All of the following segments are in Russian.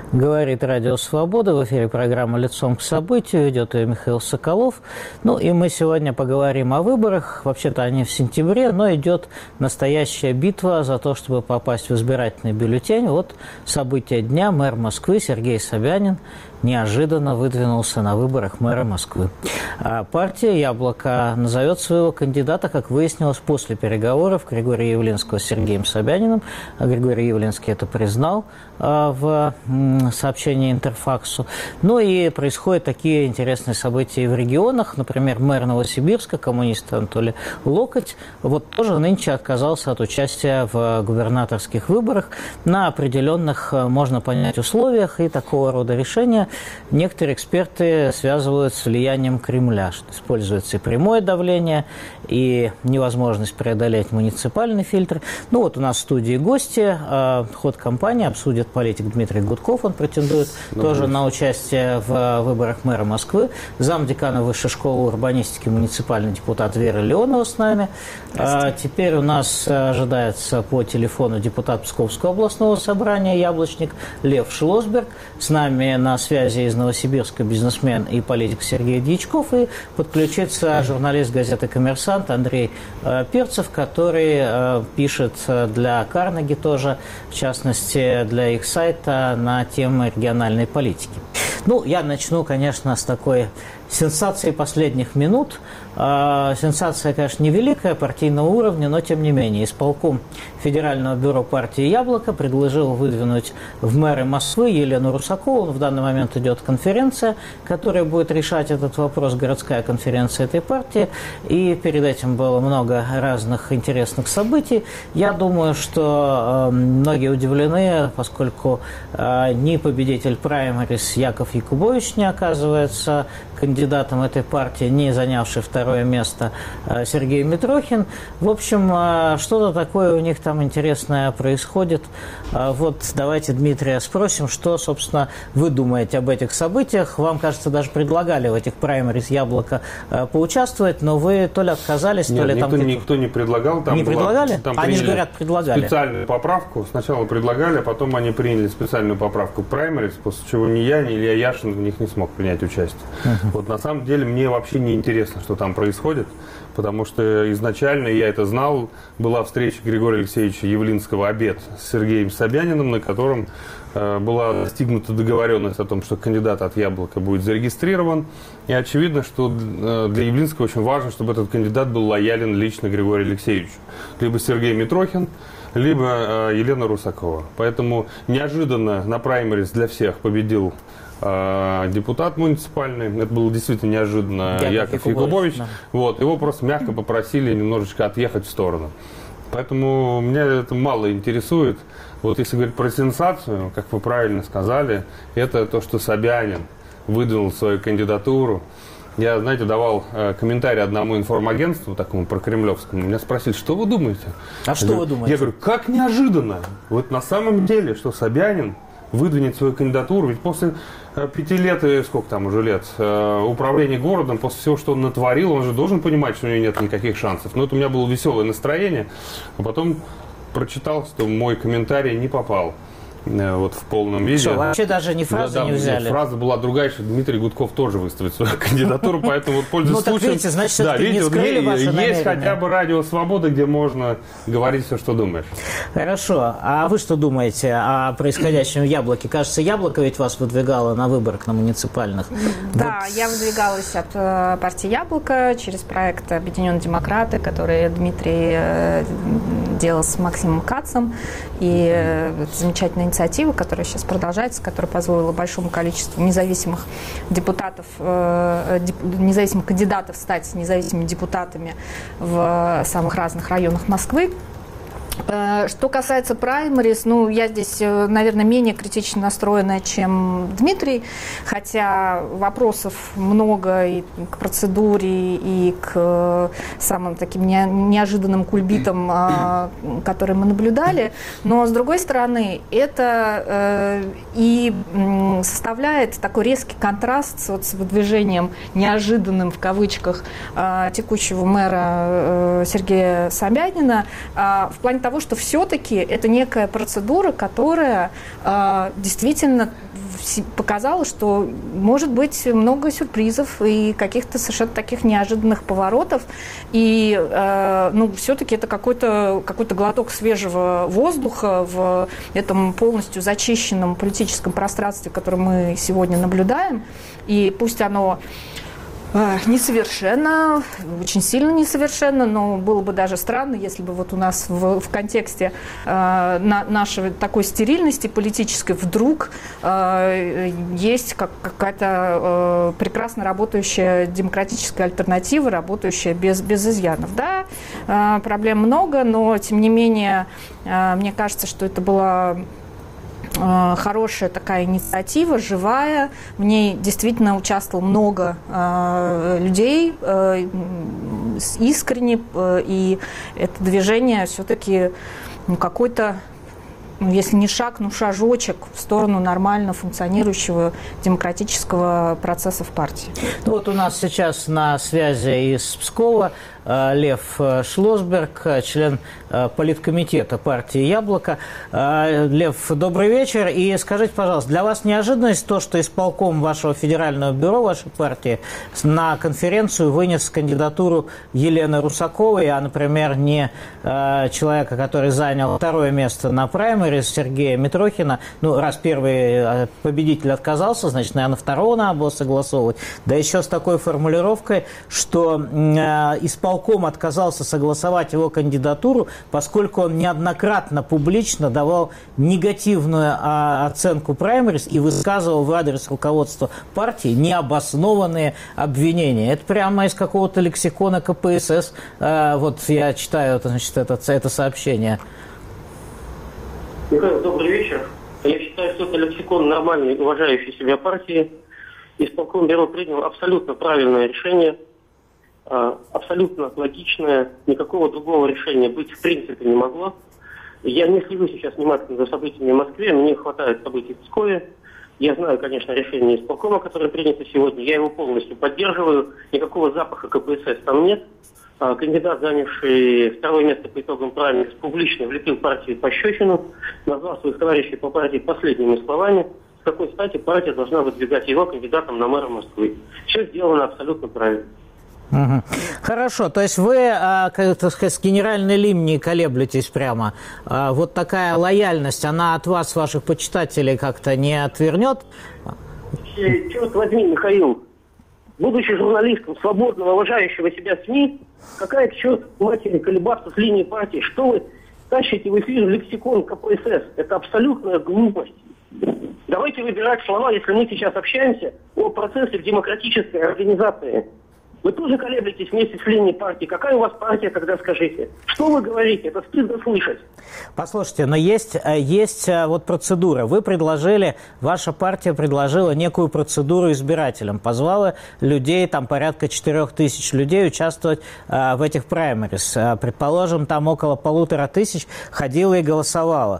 Говорит Радио Свобода. В эфире программа «Лицом к событию». Ведет ее Михаил Соколов. Ну и мы сегодня поговорим о выборах. Вообще-то они в сентябре, но идет настоящая битва за то, чтобы попасть в избирательный бюллетень. Вот события дня. Мэр Москвы Сергей Собянин неожиданно выдвинулся на выборах мэра Москвы. А партия «Яблоко» назовет своего кандидата, как выяснилось, после переговоров Григория Явлинского с Сергеем Собяниным. Григорий Явлинский это признал в сообщении Интерфаксу. Ну и происходят такие интересные события и в регионах. Например, мэр Новосибирска, коммунист Анатолий Локоть, вот тоже нынче отказался от участия в губернаторских выборах на определенных, можно понять, условиях, и такого рода решения некоторые эксперты связывают с влиянием Кремля, что используется и прямое давление, и невозможность преодолеть муниципальный фильтр. Ну вот у нас в студии гости, ход кампании обсудит политик Дмитрий Гудков, он претендует тоже на участие в выборах мэра Москвы, замдекана Высшей школы урбанистики, муниципальный депутат Вера Леонова с нами. Теперь у нас ожидается по телефону депутат Псковского областного собрания «Яблочник» Лев Шлосберг. С нами на связи из Новосибирска бизнесмен и политик Сергей Дьячков, и подключится журналист газеты «Коммерсант» Андрей Перцев, который пишет для Карнеги тоже, в частности, для их сайта на тему региональной политики. Ну, я начну, конечно, с такой сенсации последних минут. Сенсация, конечно, невеликая, партийного уровня, но тем не менее. Исполком Федерального бюро партии «Яблоко» предложил выдвинуть в мэры Москвы Елену Русакову. В данный момент идет конференция, которая будет решать этот вопрос, городская конференция этой партии. И перед этим было много разных интересных событий. Я думаю, что многие удивлены, поскольку ни победитель праймерис Яков Якубович не оказывается кандидатом этой партии, не занявший второе место Сергей Митрохин. В общем, что-то такое у них там интересное происходит. Вот давайте Дмитрия спросим, что, собственно, вы думаете об этих событиях. Вам, кажется, даже предлагали в этих праймерис «Яблоко» поучаствовать, но вы то ли отказались, Нет, то ли никто не предлагал. Там не предлагали? Там они же говорят, предлагали. Специальную поправку. Сначала предлагали, а потом они приняли специальную поправку праймерис, после чего ни я, ни Илья Яшин в них не смог принять участие. Вот на самом деле мне вообще не интересно, что там происходит, потому что изначально я это знал. Была встреча Григория Алексеевича Явлинского, обед с Сергеем Собяниным, на котором была достигнута договоренность о том, что кандидат от «Яблока» будет зарегистрирован. И очевидно, что для Явлинского очень важно, чтобы этот кандидат был лоялен лично Григорию Алексеевичу. Либо Сергей Митрохин, либо Елена Русакова. Поэтому неожиданно на праймерис для всех победил депутат муниципальный. Это было действительно неожиданно. Яков Якубович. Да. Вот, его просто мягко попросили немножечко отъехать в сторону. Поэтому меня это мало интересует. Вот если говорить про сенсацию, как вы правильно сказали, это то, что Собянин выдвинул свою кандидатуру. Я, знаете, давал комментарий одному информагентству, такому прокремлевскому. Меня спросили, что вы думаете? Вы думаете? Я говорю, как неожиданно. Вот на самом деле, что Собянин выдвинет свою кандидатуру. Ведь после 5 лет, и сколько там уже лет, управления городом, после всего, что он натворил, он же должен понимать, что у него нет никаких шансов. Но это у меня было веселое настроение. А потом прочитал, что мой комментарий не попал вот в полном виде. Что, вообще даже ни фразы не взяли? Нет, фраза была другая, что Дмитрий Гудков тоже выставит свою кандидатуру, поэтому вот пользуясь случаем... Ну, так видите, значит, все-таки не скрыли ваши намерения. Есть хотя бы Радио Свобода, где можно говорить все, что думаешь. Хорошо. А вы что думаете о происходящем в «Яблоке»? Кажется, «Яблоко» ведь вас выдвигало на выборах, на муниципальных. Да, вот. Я выдвигалась от партии «Яблоко» через проект «Объединенные демократы», который Дмитрий делал с Максимом Кацем. И замечательная инициатива, которая сейчас продолжается, которая позволила большому количеству независимых депутатов, независимых кандидатов стать независимыми депутатами в самых разных районах Москвы. Что касается праймерис, ну, я здесь, наверное, менее критично настроена, чем Дмитрий, хотя вопросов много и к процедуре, и к самым таким неожиданным кульбитам, которые мы наблюдали. Но, с другой стороны, это и составляет такой резкий контраст с выдвижением неожиданным, в кавычках, текущего мэра Сергея Собянина в плане того, что все-таки это некая процедура, которая действительно показала, что может быть много сюрпризов и каких-то совершенно таких неожиданных поворотов. И все-таки это какой-то глоток свежего воздуха в этом полностью зачищенном политическом пространстве, которое мы сегодня наблюдаем. И пусть оно несовершенно, очень сильно несовершенно, но было бы даже странно, если бы вот у нас в контексте нашей такой стерильности политической вдруг есть какая-то прекрасно работающая демократическая альтернатива, работающая без изъянов. Да, проблем много, но тем не менее, мне кажется, что это была хорошая такая инициатива, живая. В ней действительно участвовало много людей искренне, и это движение все-таки какой-то, если не шаг, но шажочек в сторону нормально функционирующего демократического процесса в партии. Ну, вот у нас сейчас на связи из Пскова Лев Шлосберг, член политкомитета партии «Яблоко». Лев, добрый вечер. И скажите, пожалуйста, для вас неожиданность то, что исполком вашего федерального бюро, вашей партии, на конференцию вынес кандидатуру Елены Русаковой, а, например, не человека, который занял второе место на праймерис, Сергея Митрохина? Ну, раз первый победитель отказался, значит, наверное, второго надо было согласовывать. Да еще с такой формулировкой, что исполком отказался согласовать его кандидатуру, поскольку он неоднократно публично давал негативную оценку праймерис и высказывал в адрес руководства партии необоснованные обвинения. Это прямо из какого-то лексикона КПСС. Вот я читаю, значит, это сообщение. Михаил, добрый вечер. Я считаю, что это лексикон нормальной, уважающей себя партии. Исполком бюро принял абсолютно правильное решение, абсолютно логичное, никакого другого решения быть в принципе не могло. Я не слежу сейчас внимательно за событиями в Москве, мне хватает событий в Пскове. Я знаю, конечно, решение исполкома, которое принято сегодня, я его полностью поддерживаю, никакого запаха КПСС там нет. Кандидат, занявший второе место по итогам праймерис, публично влепил партии пощечину, назвал своих товарищей по партии последними словами, с какой стати партия должна выдвигать его кандидатом на мэра Москвы. Все сделано абсолютно правильно. Угу. Хорошо, то есть вы, так сказать, с генеральной линией колеблетесь прямо. Вот такая лояльность, она от вас, ваших почитателей, как-то не отвернет? Черт возьми, Михаил, будучи журналистом свободного, уважающего себя СМИ, какая к черту матери колебаться с линией партии? Что вы тащите в эфир лексикон КПСС? Это абсолютная глупость. Давайте выбирать слова, если мы сейчас общаемся о процессе в демократической организации. Вы тоже колеблетесь вместе с линией партии. Какая у вас партия, тогда скажите? Что вы говорите? Это стыдно слышать. Послушайте, но есть вот процедура. Вы предложили, ваша партия предложила некую процедуру избирателям. Позвала людей, там порядка 4000 людей участвовать в этих праймерис. Предположим, там около 1500 ходило и голосовало.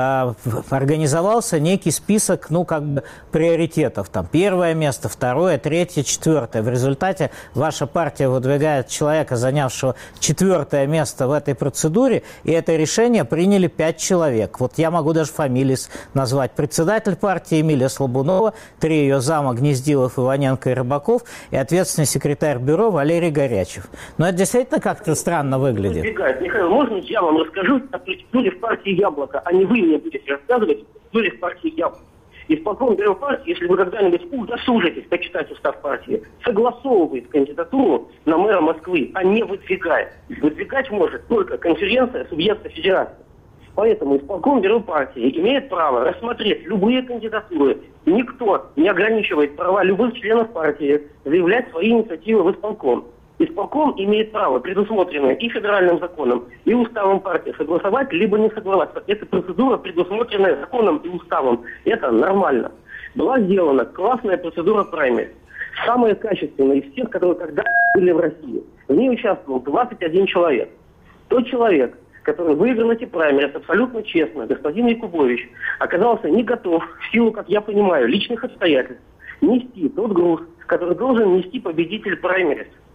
Организовался некий список, ну, как бы, приоритетов. Там первое место, второе, третье, четвертое. В результате ваша партия выдвигает человека, занявшего 4-е место в этой процедуре, и это решение приняли 5 человек. Вот я могу даже фамилии назвать. Председатель партии Эмилия Слабунова, 3 ее зама Гнездилов, Иваненко и Рыбаков, и ответственный секретарь бюро Валерий Горячев. Но это действительно как-то странно выглядит. Михаил, можно я вам расскажу о процедуре в партии «Яблоко», а не вы мне будете рассказывать о процедуре в партии «Яблоко». Исполком бюро партии, если вы когда-нибудь удосужитесь почитать устав партии, согласовывает кандидатуру на мэра Москвы, а не выдвигает. Выдвигать может только конференция субъекта федерации. Поэтому исполком бюро партии имеет право рассмотреть любые кандидатуры. Никто не ограничивает права любых членов партии заявлять свои инициативы в исполком. Исполком имеет право, предусмотренное и федеральным законом, и уставом партии, согласовать либо не согласовать. Эта процедура, предусмотренная законом и уставом. Это нормально. Была сделана классная процедура праймерис. Самая качественная из всех, которые когда были в России. В ней участвовал 21 человек. Тот человек, который выиграл эти праймерис абсолютно честно, господин Якубович, оказался не готов, в силу, как я понимаю, личных обстоятельств, нести тот груз, который должен нести победитель праймерис.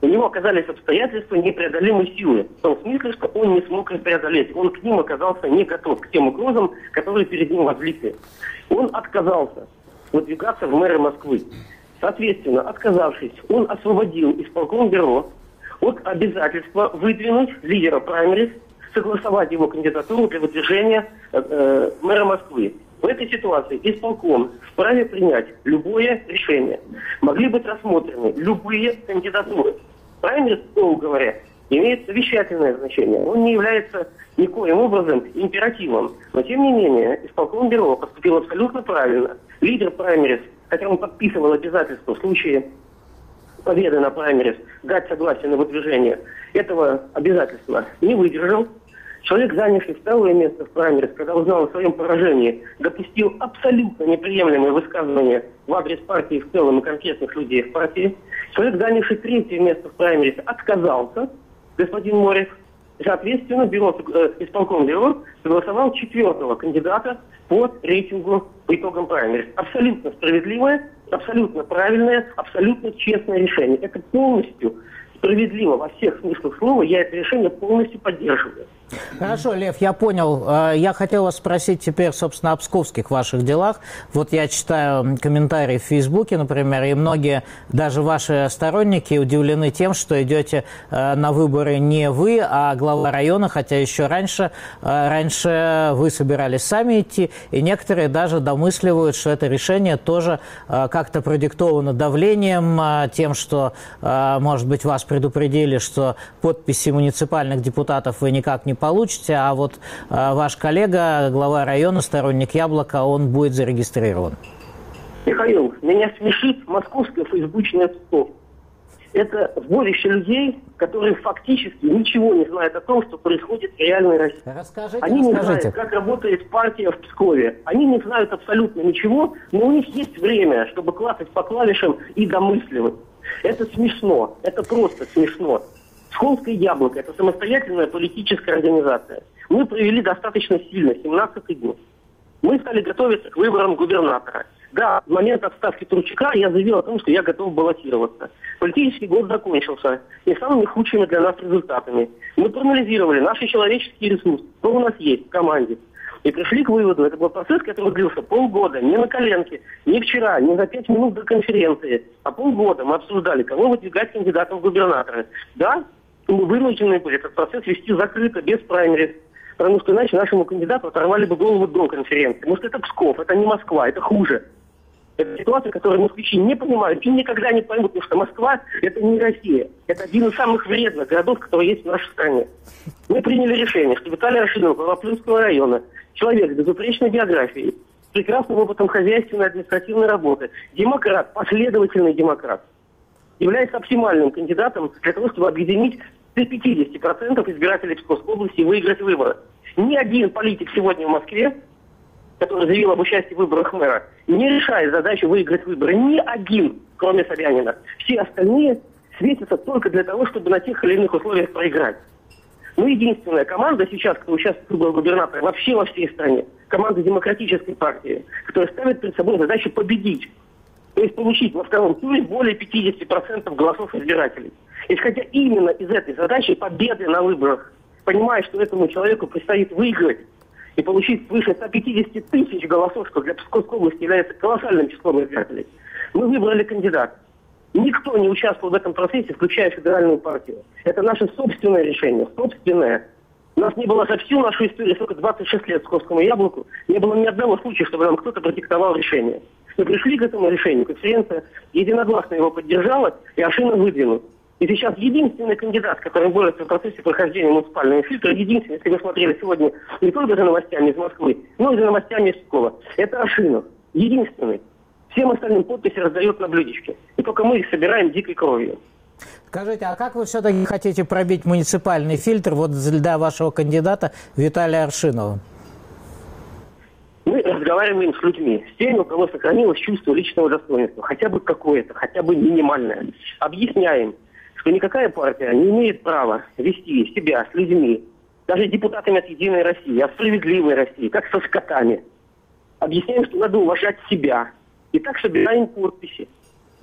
У него оказались обстоятельства непреодолимой силы. В том смысле, что он не смог их преодолеть. Он к ним оказался не готов, к тем угрозам, которые перед ним возникли. Он отказался выдвигаться в мэры Москвы. Соответственно, отказавшись, он освободил исполкомбюро от обязательства выдвинуть лидера праймерис, согласовать его кандидатуру для выдвижения мэра Москвы. В этой ситуации исполком вправе принять любое решение. Могли быть рассмотрены любые кандидатуры. Праймерис, слово говоря, имеет совещательное значение. Он не является никоим образом императивом. Но, тем не менее, исполкомбюро поступил абсолютно правильно. Лидер праймерис, хотя он подписывал обязательства в случае победы на праймерис, дать согласие на выдвижение, этого обязательства не выдержал. Человек, занявший второе место в праймерис, когда узнал о своем поражении, допустил абсолютно неприемлемые высказывания в адрес партии в целом и конкретных людей в партии. Человек, занявший третье место в праймерис, отказался, господин Морев. Соответственно, исполкомбюро согласовал четвертого кандидата по рейтингу по итогам праймерис. Абсолютно справедливое, абсолютно правильное, абсолютно честное решение. Это полностью справедливо во всех смыслах слова. Я это решение полностью поддерживаю. Хорошо, Лев, я понял. Я хотел вас спросить теперь, собственно, о псковских ваших делах. Вот я читаю комментарии в Фейсбуке, например, и многие, даже ваши сторонники, удивлены тем, что идете на выборы не вы, а глава района, хотя еще раньше вы собирались сами идти, и некоторые даже домысливают, что это решение тоже как-то продиктовано давлением, тем, что, может быть, вас предупредили, что подписи муниципальных депутатов вы никак не получите, а вот ваш коллега, глава района, сторонник Яблока, он будет зарегистрирован. Михаил, меня смешит московская фейсбучная Псков. Это сборище людей, которые фактически ничего не знают о том, что происходит в реальной России. Они не знают, как работает партия в Пскове. Они не знают абсолютно ничего, но у них есть время, чтобы клацать по клавишам и домысливать. Это смешно. Это просто смешно. Псковское Яблоко – это самостоятельная политическая организация. Мы провели достаточно сильно 17-й год. Мы стали готовиться к выборам губернатора. Да, в момент отставки Турчака я заявил о том, что я готов баллотироваться. Политический год закончился не самыми худшими для нас результатами. Мы проанализировали наши человеческие ресурсы, что у нас есть в команде. И пришли к выводу, это был процесс, который длился полгода, не на коленке, не вчера, не за 5 минут до конференции, а полгода мы обсуждали, кого выдвигать кандидатом в губернаторы. Да, мы вынуждены были этот процесс вести закрыто, без праймерис, потому что иначе нашему кандидату оторвали бы голову до конференции. Потому что это Псков, это не Москва, это хуже. Это ситуация, которую москвичи не понимают и никогда не поймут, потому что Москва – это не Россия. Это один из самых вредных городов, которые есть в нашей стране. Мы приняли решение, что Виталий Аршинов, глава Плюсского района, человек с безупречной биографией, с прекрасным опытом хозяйственной и административной работы, демократ, последовательный демократ, является оптимальным кандидатом для того, чтобы объединить до 50% избирателей Псковской области и выиграть выборы. Ни один политик сегодня в Москве, который заявил об участии в выборах мэра, не решает задачу выиграть выборы. Ни один, кроме Собянина. Все остальные светятся только для того, чтобы на тех или иных условиях проиграть. Мы единственная команда сейчас, кто участвует в выборах губернатора вообще во всей стране. Команда демократической партии, которая ставит перед собой задачу победить. То есть получить во втором туре более 50% голосов избирателей. Исходя именно из этой задачи победы на выборах, понимая, что этому человеку предстоит выиграть и получить свыше 150 тысяч голосов, что для Псковской области является колоссальным числом избирателей, мы выбрали кандидата. Никто не участвовал в этом процессе, включая федеральную партию. Это наше собственное решение, собственное. У нас не было за всю нашу историю, сколько 26 лет Псковскому Яблоку, не было ни одного случая, чтобы нам кто-то продиктовал решение. Мы пришли к этому решению, конференция единогласно его поддержала, и Аршинов выдвинул. И сейчас единственный кандидат, который борется в процессе прохождения муниципального фильтра, единственный, если вы смотрели сегодня не только за новостями из Москвы, но и за новостями из Пскова, это Аршинов. Единственный. Всем остальным подписи раздает на блюдечке. И только мы их собираем дикой кровью. Скажите, а как вы все-таки хотите пробить муниципальный фильтр вот для вашего кандидата Виталия Аршинова? Мы разговариваем с людьми, с теми, у кого сохранилось чувство личного достоинства, хотя бы какое-то, хотя бы минимальное. Объясняем, что никакая партия не имеет права вести себя с людьми, даже депутатами от «Единой России», от «Справедливой России», как со скотами. Объясняем, что надо уважать себя. И так собираем подписи.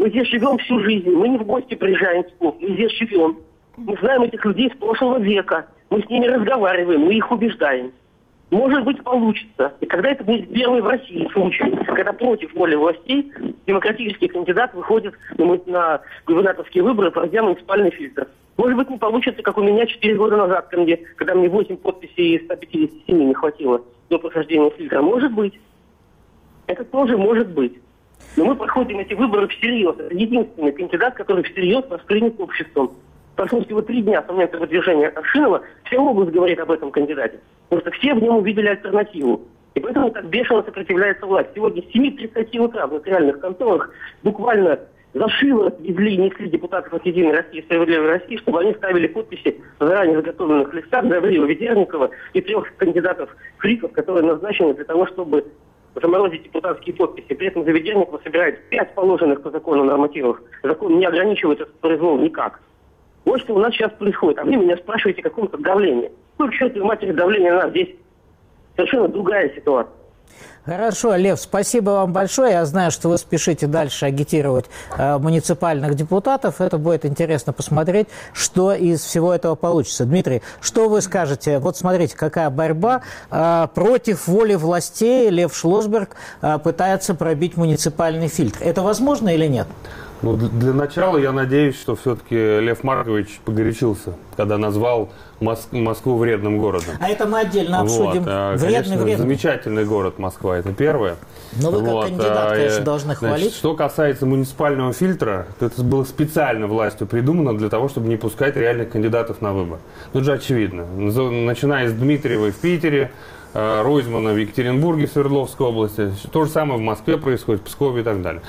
Мы здесь живем всю жизнь, мы не в гости приезжаем в Псков, мы здесь живем. Мы знаем этих людей с прошлого века, мы с ними разговариваем, мы их убеждаем. Может быть, получится. И когда это будет первый в России случай, когда против воли властей демократический кандидат выходит на губернаторские выборы, пройдя муниципальный фильтр. Может быть, не получится, как у меня 4 года назад, когда мне 8 подписей из 157 не хватило до прохождения фильтра. Может быть. Это тоже может быть. Но мы проходим эти выборы всерьез. Это единственный кандидат, который всерьез воспринят обществом. Прошло всего 3 дня с момента выдвижения Аршинова. Вся область говорит об этом кандидате. Потому что все в нем увидели альтернативу. И поэтому так бешено сопротивляется власть. Сегодня с 7:30 утра в нотариальных конторах буквально за шиворот везли и несли депутатов от «Единой России» и «Справедливой России», чтобы они ставили подписи на заранее заготовленных листах Гаврила Ведерникова и 3 кандидатов-фриков, которые назначены для того, чтобы заморозить депутатские подписи. При этом за Ведерникова собирает 5 положенных по закону нормативов. Закон не ограничивает этот произвол никак. Вот что у нас сейчас происходит. А вы меня спрашиваете о каком-то давлении. Ну, к чертовой матери, давление на нас. Здесь совершенно другая ситуация. Хорошо, Лев, спасибо вам большое. Я знаю, что вы спешите дальше агитировать муниципальных депутатов. Это будет интересно посмотреть, что из всего этого получится. Дмитрий, что вы скажете? Вот смотрите, какая борьба. Против воли властей Лев Шлосберг пытается пробить муниципальный фильтр. Это возможно или нет? Ну, для начала я надеюсь, что все-таки Лев Маркович погорячился, когда назвал Москву вредным городом. А это мы отдельно обсудим. Вредный. Замечательный город Москва, это первое. Но вы как кандидат, конечно, должны хвалить. Значит, что касается муниципального фильтра, то это было специально властью придумано для того, чтобы не пускать реальных кандидатов на выбор. Тут же очевидно. Начиная с Дмитриевой в Питере, Ройзмана в Екатеринбурге, Свердловской области. То же самое в Москве происходит, в Пскове и так далее.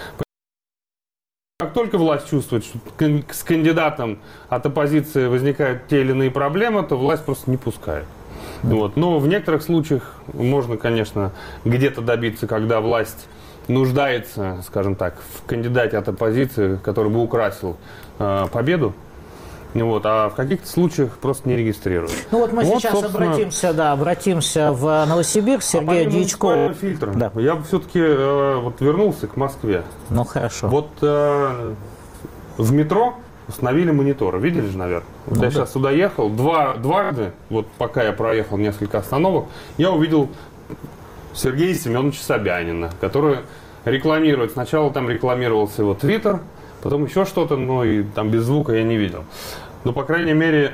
Как только власть чувствует, что с кандидатом от оппозиции возникают те или иные проблемы, то власть просто не пускает. Вот. Но в некоторых случаях можно, конечно, где-то добиться, когда власть нуждается, скажем так, в кандидате от оппозиции, который бы украсил победу. Вот, а в каких-то случаях просто не регистрируют. Ну вот мы сейчас обратимся в Новосибирск, Сергею Дьячкову. Да. Я бы все-таки вернулся к Москве. Ну хорошо. Вот в метро установили мониторы. Видели же, наверное? Вот я сейчас сюда ехал, дважды, вот пока я проехал несколько остановок, я увидел Сергея Семеновича Собянина, который рекламирует. Сначала там рекламировался его Твиттер, потом еще что-то, но и там без звука я не видел. Но, по крайней мере,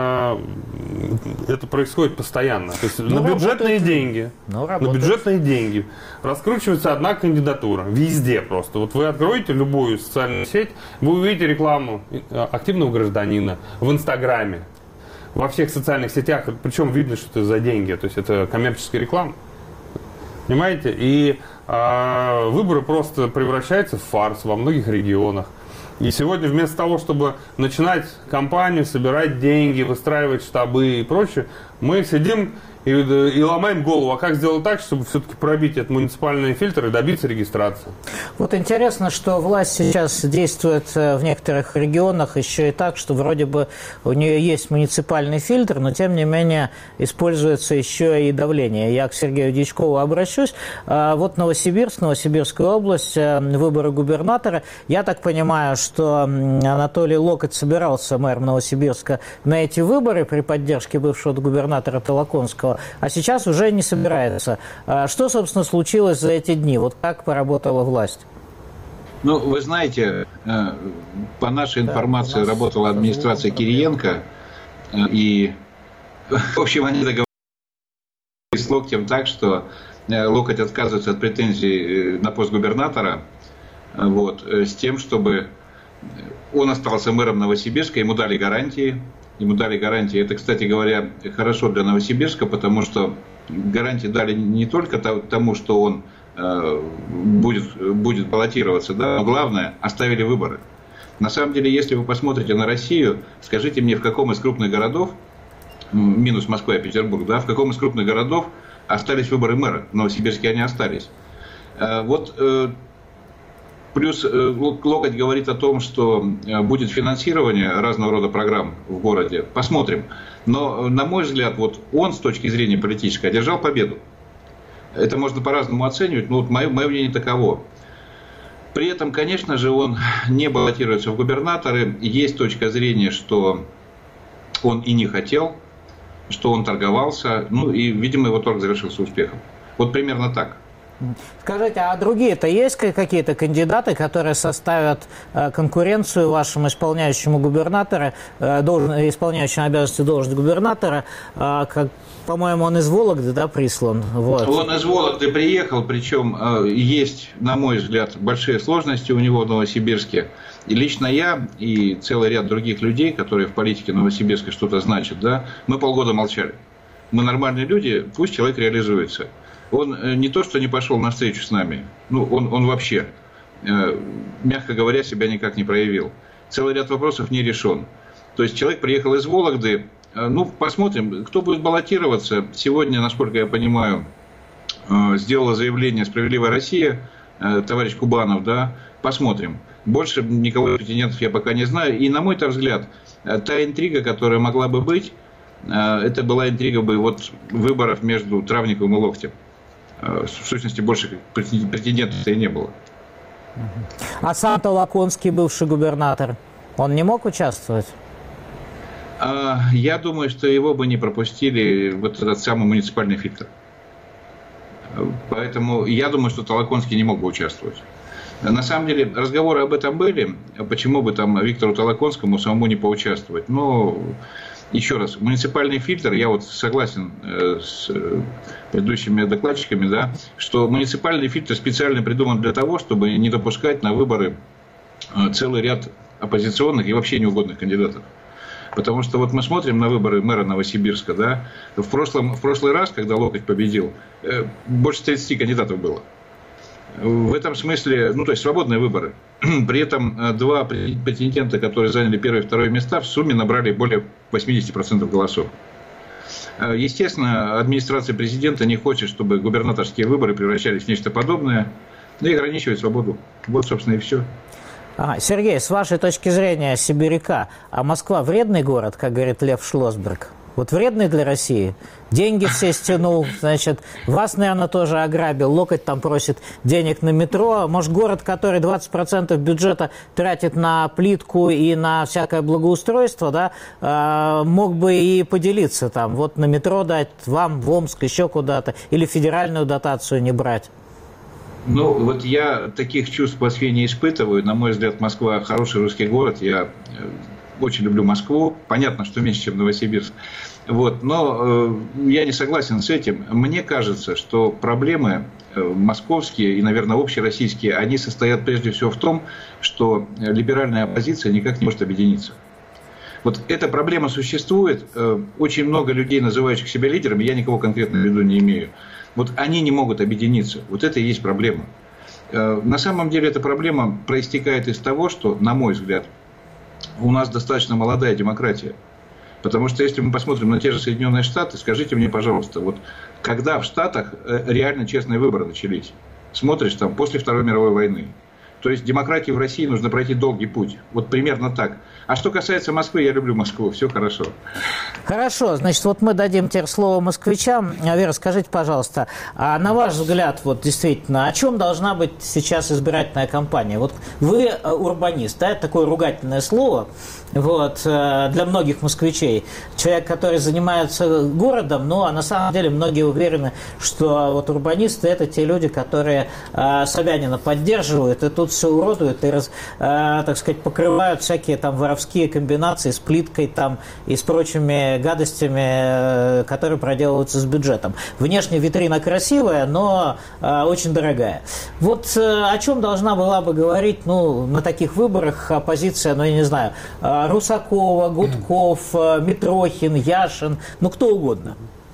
это происходит постоянно. То есть на бюджетные деньги раскручивается одна кандидатура. Везде просто. Вот вы откроете любую социальную сеть, вы увидите рекламу активного гражданина в Инстаграме, во всех социальных сетях. Причем видно, что это за деньги. То есть это коммерческая реклама. Понимаете? И выборы просто превращаются в фарс во многих регионах. И сегодня вместо того, чтобы начинать кампанию, собирать деньги, выстраивать штабы и прочее, мы сидим и ломаем голову, а как сделать так, чтобы все-таки пробить этот муниципальный фильтр и добиться регистрации. Вот интересно, что власть сейчас действует в некоторых регионах еще и так, что вроде бы у нее есть муниципальный фильтр, но тем не менее используется еще и давление. Я к Сергею Дьячкову обращусь. Вот Новосибирск, Новосибирская область, выборы губернатора. Я так понимаю, что Анатолий Локоть собирался мэром Новосибирска на эти выборы при поддержке бывшего губернатора Толоконского, а сейчас уже не собирается. Что, собственно, случилось за эти дни? Вот как поработала власть? Ну, вы знаете, по нашей информации работала администрация Кириенко, и, в общем, они договорились с Локтем так, что Локоть отказывается от претензий на пост губернатора, вот, с тем, чтобы он остался мэром Новосибирска, ему дали гарантии. Это, кстати говоря, хорошо для Новосибирска, потому что гарантии дали не только тому, что он будет баллотироваться, да, но главное, оставили выборы. На самом деле, если вы посмотрите на Россию, скажите мне, в каком из крупных городов, минус Москва и Петербург, да, в каком из крупных городов остались выборы мэра? В Новосибирске они остались. Вот. Плюс Локоть говорит о том, что будет финансирование разного рода программ в городе. Посмотрим. Но, на мой взгляд, вот он с точки зрения политической одержал победу. Это можно по-разному оценивать, но вот мое мнение таково. При этом, конечно же, он не баллотируется в губернаторы. Есть точка зрения, что он и не хотел, что он торговался. Ну и, видимо, его торг завершился успехом. Вот примерно так. Скажите, а другие-то есть какие-то кандидаты, которые составят конкуренцию вашему исполняющему губернатора, исполняющему обязанности должности губернатора? По-моему, он из Вологды, да, прислан? Вот. Он из Вологды приехал, причем есть, на мой взгляд, большие сложности у него в Новосибирске. И лично я, и целый ряд других людей, которые в политике Новосибирска что-то значат, да, мы полгода молчали. Мы нормальные люди, пусть человек реализуется. Он не то, что не пошел на встречу с нами, ну, он вообще, мягко говоря, себя никак не проявил. Целый ряд вопросов не решен. То есть человек приехал из Вологды, ну, посмотрим, кто будет баллотироваться. Сегодня, насколько я понимаю, сделала заявление «Справедливая Россия», товарищ Кубанов, да, посмотрим. Больше никого из претендентов я пока не знаю. И, на мой взгляд, та интрига, которая могла бы быть, это была интрига бы вот выборов между Травниковым и Локтем. В сущности, больше претендентов-то и не было. А сам Толоконский, бывший губернатор, он не мог участвовать? Я думаю, что его бы не пропустили вот этот самый муниципальный фильтр. Поэтому я думаю, что Толоконский не мог бы участвовать. На самом деле, разговоры об этом были. Почему бы там Виктору Толоконскому самому не поучаствовать? Но... Еще раз, муниципальный фильтр, я вот согласен с предыдущими докладчиками, да, что муниципальный фильтр специально придуман для того, чтобы не допускать на выборы целый ряд оппозиционных и вообще неугодных кандидатов. Потому что вот мы смотрим на выборы мэра Новосибирска, да, в прошлый раз, когда Локоть победил, больше 30 кандидатов было. В этом смысле, ну, то есть свободные выборы. При этом два претендента, которые заняли первые и второе места, в сумме набрали более 80% голосов. Естественно, администрация президента не хочет, чтобы губернаторские выборы превращались в нечто подобное, и ограничивает свободу. Вот, собственно, и все. Сергей, с вашей точки зрения, сибиряка, а Москва вредный город, как говорит Лев Шлосберг? Вот вредный для России. Деньги все стянул, значит, вас, наверное, тоже ограбил. Локоть там просит денег на метро. Может, город, который 20% бюджета тратит на плитку и на всякое благоустройство, да, мог бы и поделиться там. Вот на метро дать вам, в Омск, еще куда-то. Или федеральную дотацию не брать. Ну, вот я таких чувств в Москве не испытываю. На мой взгляд, Москва хороший русский город. Я очень люблю Москву. Понятно, что меньше, чем Новосибирск. Вот. Но я не согласен с этим. Мне кажется, что проблемы московские и, наверное, общероссийские, они состоят прежде всего в том, что либеральная оппозиция никак не может объединиться. Вот эта проблема существует. Очень много людей, называющих себя лидерами, я никого конкретно в виду не имею. Вот они не могут объединиться. Вот это и есть проблема. На самом деле эта проблема проистекает из того, что, на мой взгляд, у нас достаточно молодая демократия. Потому что если мы посмотрим на те же Соединенные Штаты, скажите мне, пожалуйста, вот когда в Штатах реально честные выборы начались? Смотришь там после Второй мировой войны. То есть демократии в России нужно пройти долгий путь. Вот примерно так. А что касается Москвы, я люблю Москву. Все хорошо. Хорошо. Значит, вот мы дадим теперь слово москвичам. Вера, скажите, пожалуйста, а на ваш взгляд, вот действительно, о чем должна быть сейчас избирательная кампания? Вот вы урбанист, да, это такое ругательное слово. Вот, для многих москвичей. Человек, который занимается городом, ну, а на самом деле многие уверены, что вот урбанисты – это те люди, которые Собянина поддерживают, и тут все уродуют, и, так сказать, покрывают всякие там воровские комбинации с плиткой там и с прочими гадостями, которые проделываются с бюджетом. Внешне витрина красивая, но очень дорогая. Вот о чем должна была бы говорить, ну, на таких выборах оппозиция, ну, я не знаю, Русакова, Гудков, Митрохин, Яшин, ну кто угодно.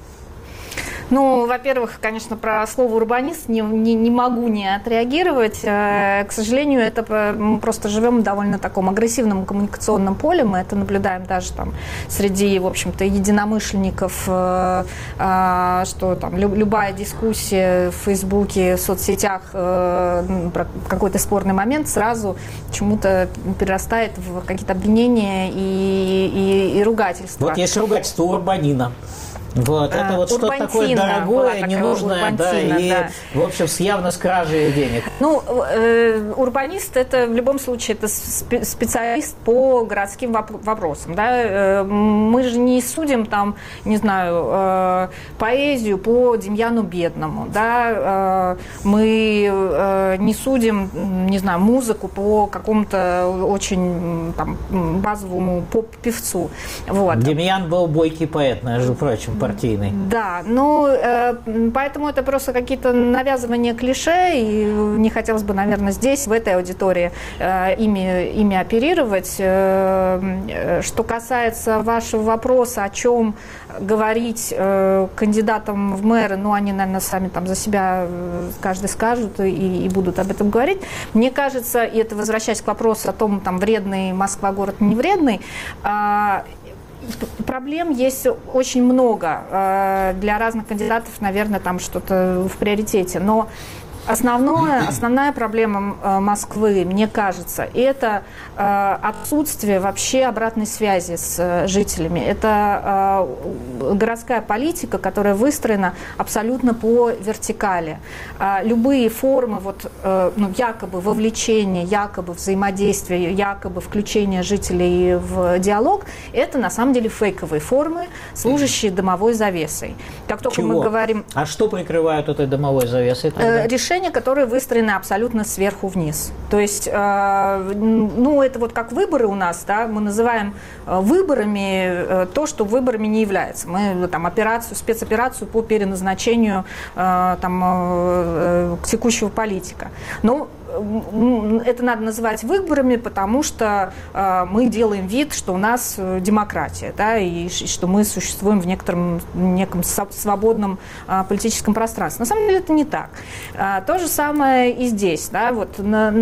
Ну, во-первых, конечно, про слово «урбанист» не могу не отреагировать. К сожалению, это мы просто живем в довольно таком агрессивном коммуникационном поле. Мы это наблюдаем даже там среди, в общем-то, единомышленников, что там любая дискуссия в Фейсбуке, в соцсетях про какой-то спорный момент сразу чему-то перерастает в какие-то обвинения и ругательства. Вот есть ругательство урбанина. Вот, это вот что-то такое дорогое, ненужное, да, и, в общем, явно с кражей денег. Ну, урбанист – это в любом случае это специалист по городским вопросам, да. Мы же не судим там, не знаю, поэзию по Демьяну Бедному, да. Мы не судим, не знаю, музыку по какому-то очень там базовому поп-певцу. Вот. Демьян был бойкий поэт, между прочим, партийный. Да, ну, поэтому это просто какие-то навязывания клише, и не хотелось бы, наверное, здесь, в этой аудитории, ими оперировать. Что касается вашего вопроса, о чем говорить кандидатам в мэры, ну, они, наверное, сами там за себя каждый скажут и будут об этом говорить. Мне кажется, и это возвращаясь к вопросу о том, там, вредный Москва город, не вредный, проблем есть очень много. Для разных кандидатов, наверное, там что-то в приоритете. Но основная проблема Москвы, мне кажется, это отсутствие вообще обратной связи с жителями. Это городская политика, которая выстроена абсолютно по вертикали. Любые формы вот, ну, якобы вовлечения, якобы взаимодействия, якобы включения жителей в диалог, это на самом деле фейковые формы, служащие дымовой завесой. Как только мы говорим... А что прикрывают этой дымовой завесой? Решения, которые выстроены абсолютно сверху вниз. То есть, ну, это вот как выборы у нас, да, мы называем выборами то, что выборами не является. Мы там спецоперацию по переназначению там текущего политика. Но это надо называть выборами, потому что мы делаем вид, что у нас демократия, да, и что мы существуем в неком свободном политическом пространстве. На самом деле это не так. То же самое и здесь. Да, вот,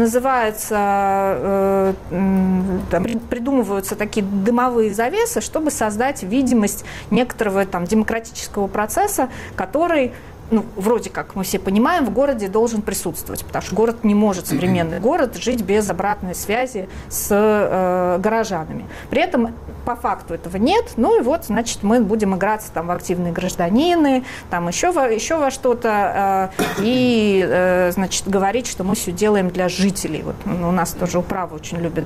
называются, придумываются такие дымовые завесы, чтобы создать видимость некоторого там, демократического процесса, который, ну, вроде как мы все понимаем, в городе должен присутствовать, потому что город не может, современный город, жить без обратной связи с горожанами. При этом по факту этого нет, ну и вот, значит, мы будем играться там в активные гражданины, там еще во что-то, и, значит, говорить, что мы все делаем для жителей. Вот у нас тоже управа очень любит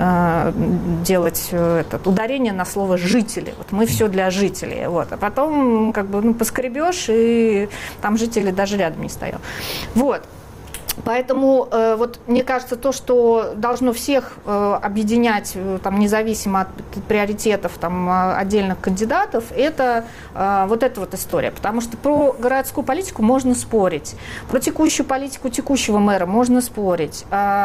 делать ударение на слово «жители». Вот мы все для жителей. Вот. А потом, как бы, ну, поскребешь, и там жители даже рядом не стоят. Вот. Поэтому вот, мне кажется, то, что должно всех объединять, там, независимо от приоритетов там, отдельных кандидатов, это вот эта вот история. Потому что про городскую политику можно спорить, про текущую политику текущего мэра можно спорить.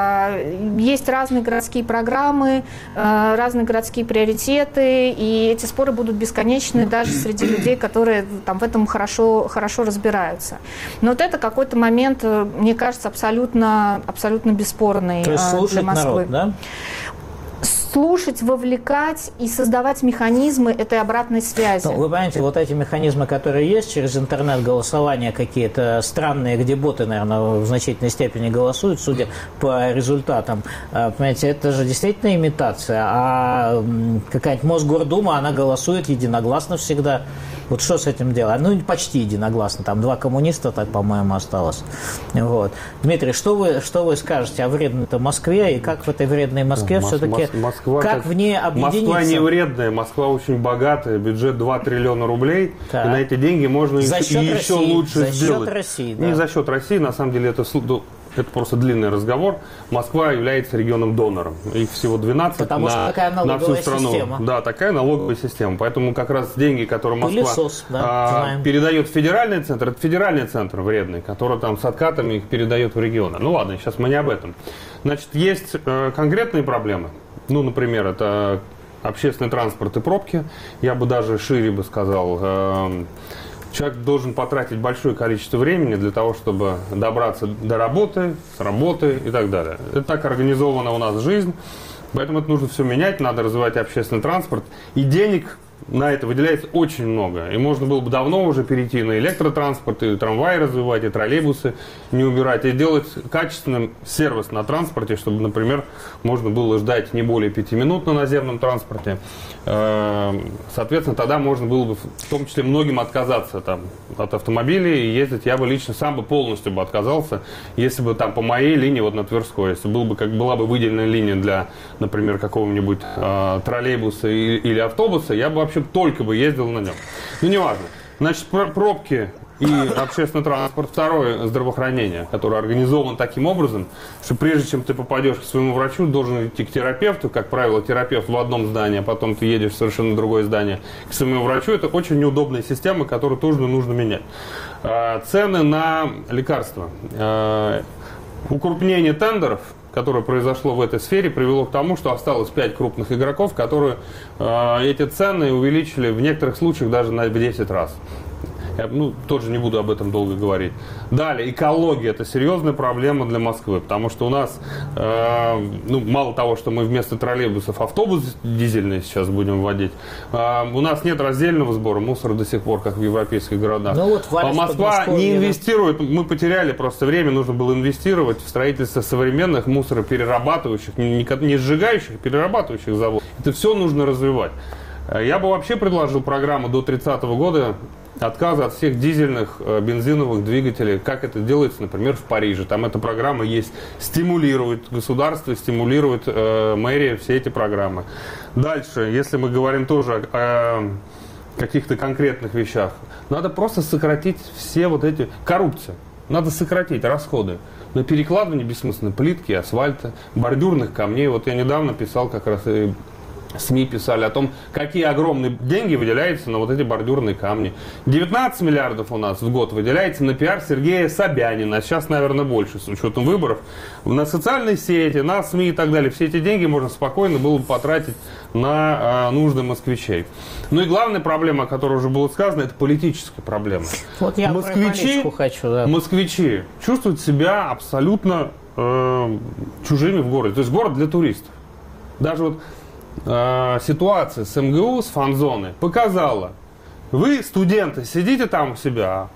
Есть разные городские программы, разные городские приоритеты, и эти споры будут бесконечны даже среди людей, которые там, в этом хорошо разбираются. Но вот это какой-то момент, мне кажется, абсолютно бесспорный для Москвы. То есть слушать народ, да? Слушать, вовлекать и создавать механизмы этой обратной связи. Ну, вы понимаете, вот эти механизмы, которые есть через интернет-голосование, какие-то странные, где боты, наверное, в значительной степени голосуют, судя по результатам, понимаете, это же действительно имитация, а какая-нибудь Мосгордума, она голосует единогласно всегда. Вот что с этим делать? Ну, почти единогласно. Там 2 коммуниста, так, по-моему, осталось. Вот. Дмитрий, что вы скажете о вредной-то Москве и как в этой вредной Москве все-таки, как в ней объединиться? Москва не вредная, Москва очень богатая, бюджет 2 триллиона рублей, и на эти деньги можно еще лучше сделать. За счет России, да. Не за счет России, на самом деле это просто длинный разговор. Москва является регионом-донором. Их всего 12 Потому что такая налоговая на всю страну. Система. Да, такая налоговая система. Поэтому как раз деньги, которые Москва Пылесос, да, передает в федеральный центр, это федеральный центр вредный, который там с откатами их передает в регионы. Ну ладно, сейчас мы не об этом. Значит, есть конкретные проблемы. Ну, например, это общественный транспорт и пробки. Я бы даже шире бы сказал. Человек должен потратить большое количество времени для того, чтобы добраться до работы, с работы и так далее. Это так организована у нас жизнь, поэтому это нужно все менять, надо развивать общественный транспорт. И денег на это выделяется очень много. И можно было бы давно уже перейти на электротранспорт, и трамваи развивать, и троллейбусы не убирать, и делать качественным сервис на транспорте, чтобы, например, можно было ждать не более 5 минут на наземном транспорте. Соответственно, тогда можно было бы в том числе многим отказаться там, от автомобилей и ездить. Я бы лично сам бы полностью бы отказался, если бы там по моей линии, вот на Тверской, если была бы выделена линия для, например, какого-нибудь троллейбуса или автобуса, я бы вообще только бы ездил на нем. Ну, неважно. Значит, пробки и общественный транспорт. Второе, здравоохранение, которое организовано таким образом, что прежде чем ты попадешь к своему врачу, должен идти к терапевту. Как правило, терапевт в одном здании, а потом ты едешь в совершенно другое здание к своему врачу. Это очень неудобная система, которую тоже нужно менять. Цены на лекарства. Укрупнение тендеров, которое произошло в этой сфере, привело к тому, что осталось 5 крупных игроков, которые эти цены увеличили в некоторых случаях даже на 10 раз. Я тоже не буду об этом долго говорить. Далее, экология – это серьезная проблема для Москвы, потому что у нас, мало того, что мы вместо троллейбусов автобус дизельный сейчас будем вводить, у нас нет раздельного сбора мусора до сих пор, как в европейских городах. Москва не инвестирует, мы потеряли просто время, нужно было инвестировать в строительство современных мусороперерабатывающих, не сжигающих, перерабатывающих заводов. Это все нужно развивать. Я бы вообще предложил программу до 30 года отказа от всех дизельных бензиновых двигателей, как это делается, например, в Париже. Там эта программа есть. Стимулирует государство, стимулирует мэрия все эти программы. Дальше, если мы говорим тоже о каких-то конкретных вещах, надо просто сократить все вот эти... Коррупция. Надо сократить расходы на перекладывание бессмысленной плитки, асфальта, бордюрных камней. Вот я недавно писал как раз... СМИ писали о том, какие огромные деньги выделяются на вот эти бордюрные камни. 19 миллиардов у нас в год выделяется на пиар Сергея Собянина. Сейчас, наверное, больше, с учетом выборов. На социальные сети, на СМИ и так далее. Все эти деньги можно спокойно было бы потратить на нужды москвичей. Ну и главная проблема, о которой уже было сказано, это политическая проблема. Вот я москвичи чувствуют себя абсолютно чужими в городе. То есть город для туристов. Даже вот ситуация с МГУ, с фан-зоной показала, вы, студенты, сидите там у себя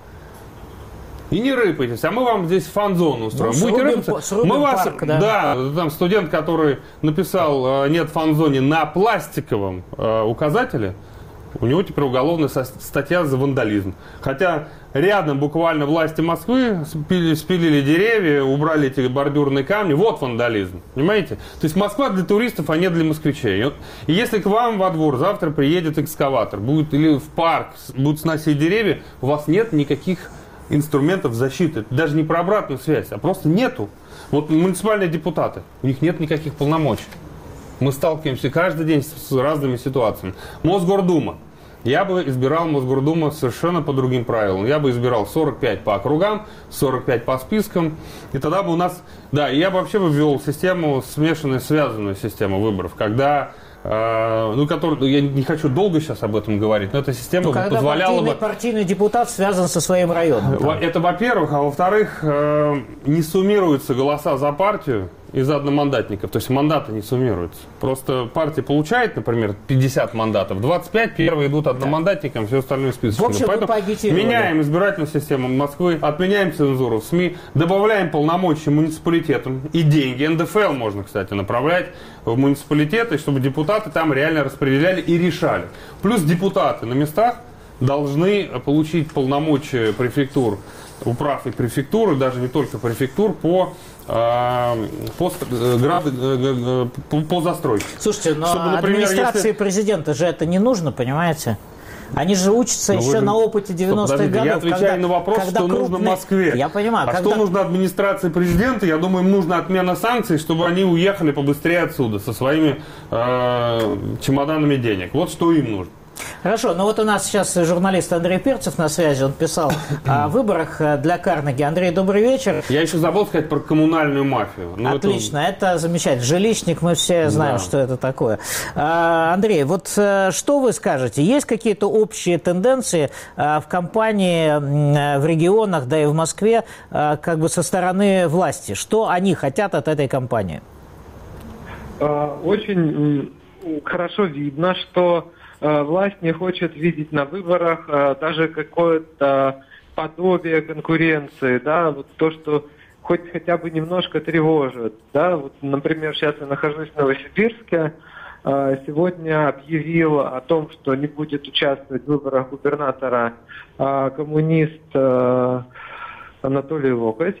и не рыпайтесь, а мы вам здесь фан-зону устроим. Будете рыпаться, мы вас... Парк, да, там студент, который написал «нет фан-зоне» на пластиковом указателе, у него теперь уголовная статья за вандализм. Хотя рядом буквально власти Москвы спилили деревья, убрали эти бордюрные камни. Вот вандализм. Понимаете? То есть Москва для туристов, а не для москвичей. И если к вам во двор завтра приедет экскаватор, или в парк будут сносить деревья, у вас нет никаких инструментов защиты. Даже не про обратную связь, а просто нету. Вот муниципальные депутаты, у них нет никаких полномочий. Мы сталкиваемся каждый день с разными ситуациями. Мосгордума. Я бы избирал Мосгордуму совершенно по другим правилам. Я бы избирал 45 по округам, 45 по спискам. И тогда бы у нас... Да, я бы вообще ввел систему, смешанную, связанную систему выборов. Когда... я не хочу долго сейчас об этом говорить, но эта система позволяла бы... партийный депутат связан со своим районом. Это во-первых, а во-вторых, не суммируются голоса за партию из одномандатников, то есть мандаты не суммируются. Просто партия получает, например, 50 мандатов, 25 первые идут одномандатникам, все остальное списочком. В общем, поэтому меняем избирательную систему Москвы, отменяем цензуру в СМИ, добавляем полномочия муниципалитетам и деньги. НДФЛ можно, кстати, направлять в муниципалитеты, чтобы депутаты там реально распределяли и решали. Плюс депутаты на местах должны получить полномочия префектур, управ и префектуры, даже не только префектур, по застройке. Слушайте, но чтобы, например, администрации президента же это не нужно, понимаете? Они же учатся еще на опыте 90-х годов. Я отвечаю на вопрос, что нужно нужно Москве. Я понимаю. Что нужно администрации президента? Я думаю, им нужна отмена санкций, чтобы они уехали побыстрее отсюда со своими чемоданами денег. Вот что им нужно. Хорошо, но вот у нас сейчас журналист Андрей Перцев на связи, он писал о выборах для Карнеги. Андрей, добрый вечер. Я еще забыл сказать про коммунальную мафию. Отлично, это замечательно. Жилищник, мы все знаем, что это такое. Андрей, вот что вы скажете? Есть какие-то общие тенденции в кампании в регионах, да и в Москве, как бы со стороны власти? Что они хотят от этой кампании? Очень хорошо видно, что власть не хочет видеть на выборах даже какое-то подобие конкуренции, да, вот то, что хотя бы немножко тревожит, да, вот, например, сейчас я нахожусь в Новосибирске, сегодня объявил о том, что не будет участвовать в выборах губернатора коммунист Анатолий Локоть.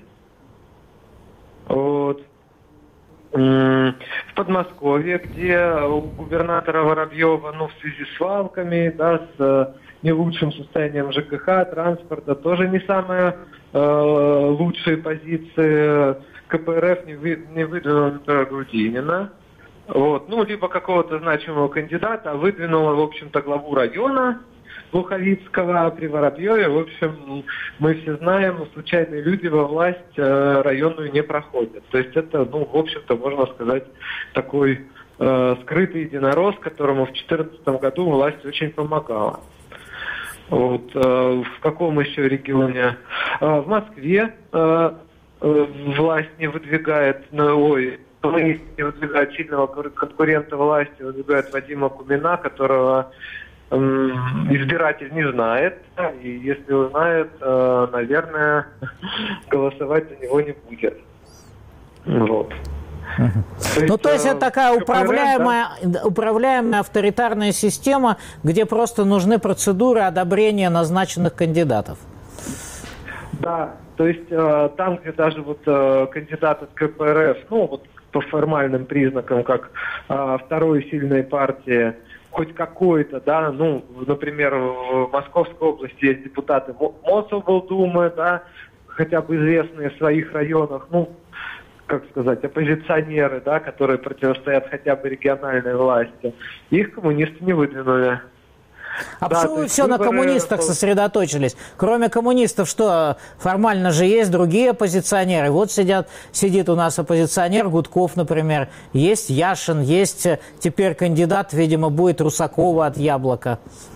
Вот. В Подмосковье, где у губернатора Воробьева, в связи с свалками, да, с не лучшим состоянием ЖКХ, транспорта, тоже не самые лучшие позиции. КПРФ не выдвинула Грудинина. Вот. Либо какого-то значимого кандидата, а выдвинула, в общем-то, главу района Луховицкого при Воробьеве. В общем, мы все знаем, случайные люди во власть районную не проходят. То есть это, в общем-то, можно сказать, такой скрытый единорос, которому в 2014 году власть очень помогала. Вот. В каком еще регионе? В Москве власть не выдвигает, не выдвигает сильного конкурента власти, выдвигает Вадима Кумина, которого избиратель не знает, и если узнает, наверное, голосовать за него не будет. Вот. То есть это такая управляемая авторитарная система, где просто нужны процедуры одобрения назначенных кандидатов. Да, то есть там, где даже кандидат от КПРФ, по формальным признакам, как второй сильной партии, хоть какой-то, да, например, в Московской области есть депутаты Мособлдумы, да, хотя бы известные в своих районах, оппозиционеры, да, которые противостоят хотя бы региональной власти. Их коммунисты не выдвинули. А почему вы все на коммунистах сосредоточились? Кроме коммунистов, что формально же есть другие оппозиционеры. Вот сидит у нас оппозиционер Гудков, например. Есть Яшин, есть теперь кандидат, видимо, будет Русакова от «Яблока».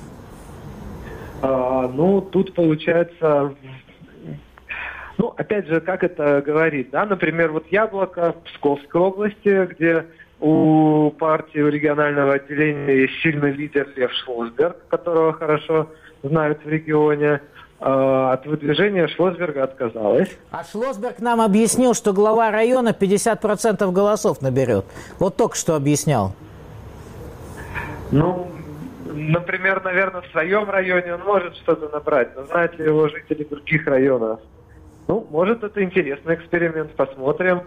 Тут получается... опять же, как это говорит, да, например, «Яблоко» в Псковской области, где у партии, у регионального отделения есть сильный лидер Лев Шлосберг, которого хорошо знают в регионе. От выдвижения Шлосберга отказалась. А Шлосберг нам объяснил, что глава района 50% голосов наберет. Вот только что объяснял. Например, наверное, в своем районе он может что-то набрать, но знают ли его жители других районов? Может, это интересный эксперимент, посмотрим.